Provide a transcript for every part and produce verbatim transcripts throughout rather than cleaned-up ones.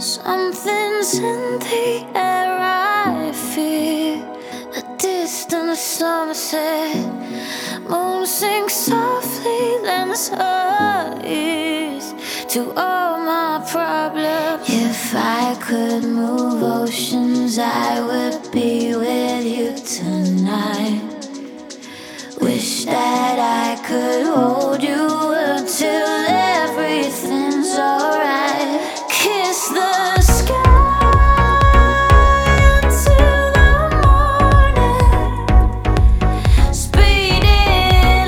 Something's in the air, I feel a distant sunset. Moon sings softly, lends her ears to all my problems. If I could move oceans, I would be with you tonight. Wish that I could hold you until everything's alright. Kiss the sky until the morning. Speeding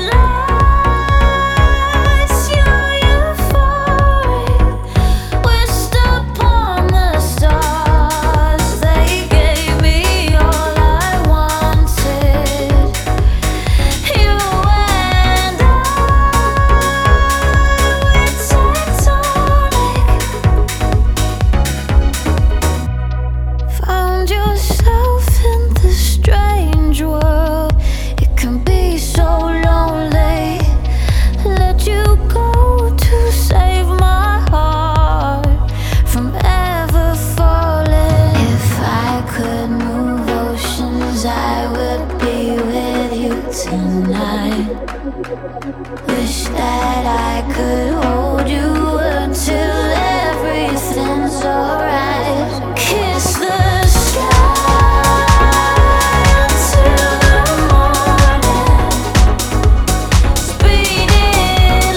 lights, you're euphoric. Wished upon the stars, they gave me all I wanted. You and I, we're tectonic. Found yourself in this strange world. It can be so lonely. Let you go to save my heart from ever falling. If I could move oceans, I would be with you tonight. Wish that I could hold you until everything's alright. Kiss the sky until the morning. Speeding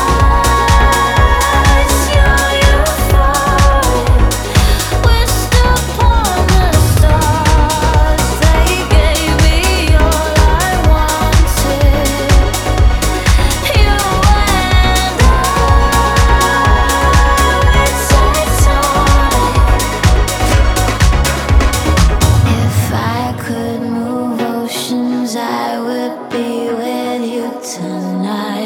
lights, you're euphoric. Wished upon the stars, they gave me all I wanted. You and I, we're tectonic. If I could move oceans, I would be with you tonight.